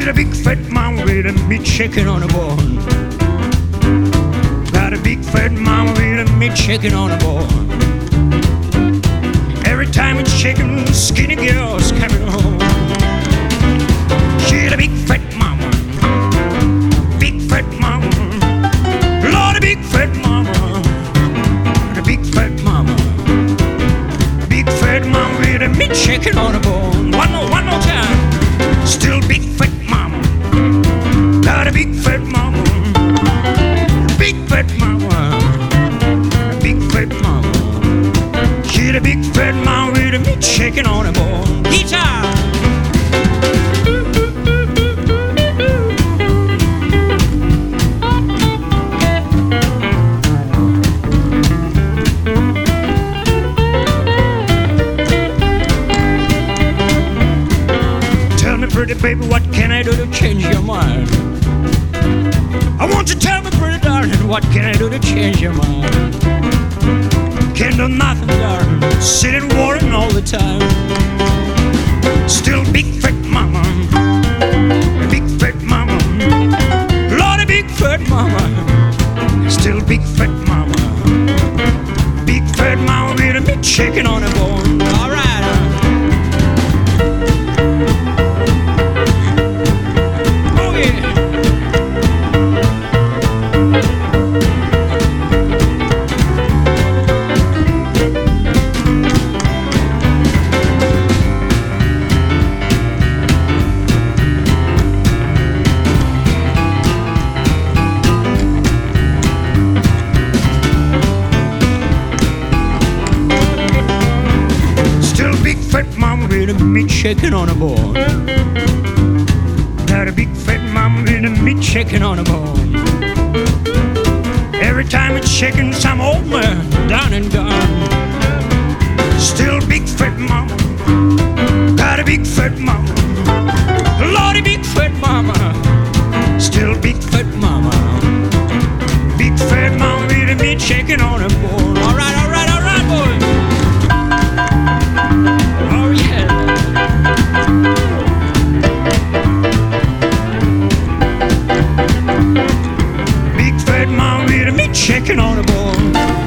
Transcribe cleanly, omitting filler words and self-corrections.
a big fat mama with a meat chicken on a bone. Got a big fat mama with a meat chicken on a bone. Every time it's chicken, skinny girls coming home. She's a big fat mama, big fat mama, Lord, a big fat mama, a big fat mama, big fat mama with a meat chicken on a bone. One more time. Still big fat mama, got a big fat mama, big fat mama, big fat mama. She's a big fat mama with a meat chicken on a bone. Guitar. Pretty baby, what can I do to change your mind? I want you to tell me, pretty darling, what can I do to change your mind? Can't do nothing, darling, sitting worrying all the time. Still big fat mama, big fat mama, Lord, a big fat mama. Still big fat mama, big fat mama with a meat chicken on a bone. All right. With a meat chicken on a bone. Got a big fat mama with a meat chicken on a bone. Every time it's chicken, some old man down and gone. Still big fat mama, got a big fat mama, Lordy big fat mama. Still big fat mama, big fat mama with a meat chicken on a bone. All right, boys. Big fat mama with a meat chicken on a bone.